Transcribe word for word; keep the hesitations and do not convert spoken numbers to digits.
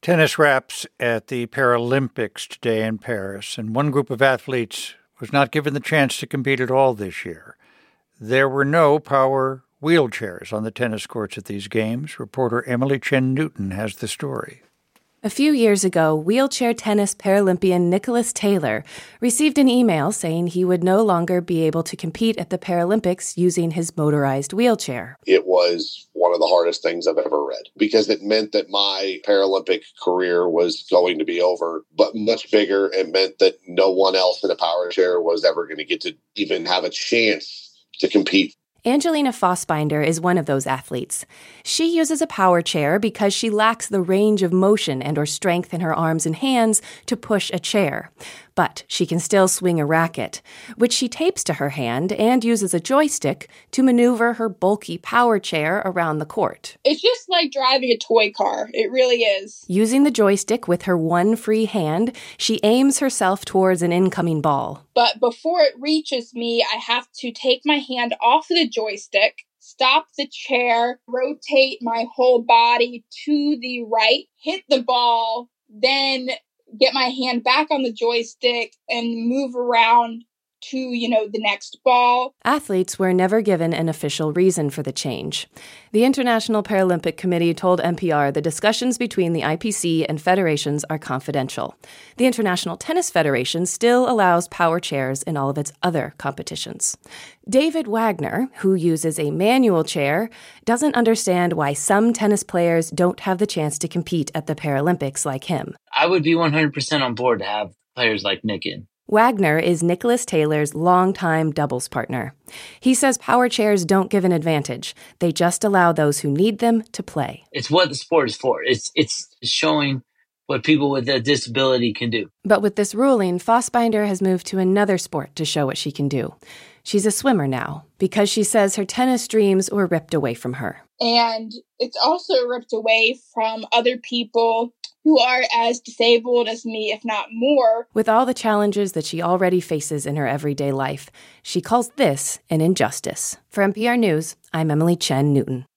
Tennis wraps at the Paralympics today in Paris, and one group of athletes was not given the chance to compete at all this year. There were no power wheelchairs on the tennis courts at these games. Reporter Emily Chen Newton has the story. A few years ago, wheelchair tennis Paralympian Nicholas Taylor received an email saying he would no longer be able to compete at the Paralympics using his motorized wheelchair. It was one of the hardest things I've ever read because it meant that my Paralympic career was going to be over, but much bigger, it meant that no one else in a power chair was ever going to get to even have a chance to compete. Angelina Fossbinder is one of those athletes. She uses a power chair because she lacks the range of motion and or strength in her arms and hands to push a chair. But she can still swing a racket, which she tapes to her hand and uses a joystick to maneuver her bulky power chair around the court. It's just like driving a toy car. It really is. Using the joystick with her one free hand, she aims herself towards an incoming ball. But before it reaches me, I have to take my hand off the joystick, stop the chair, rotate my whole body to the right, hit the ball, then get my hand back on the joystick and move around to, you know, the next ball. Athletes were never given an official reason for the change. The International Paralympic Committee told N P R the discussions between the I P C and federations are confidential. The International Tennis Federation still allows power chairs in all of its other competitions. David Wagner, who uses a manual chair, doesn't understand why some tennis players don't have the chance to compete at the Paralympics like him. I would be one hundred percent on board to have players like Nick in. Wagner is Nicholas Taylor's longtime doubles partner. He says power chairs don't give an advantage. They just allow those who need them to play. It's what the sport is for. It's it's showing what people with a disability can do. But with this ruling, Fossbinder has moved to another sport to show what she can do. She's a swimmer now because she says her tennis dreams were ripped away from her. And it's also ripped away from other people who are as disabled as me, if not more. With all the challenges that she already faces in her everyday life, she calls this an injustice. For N P R News, I'm Emily Chen Newton.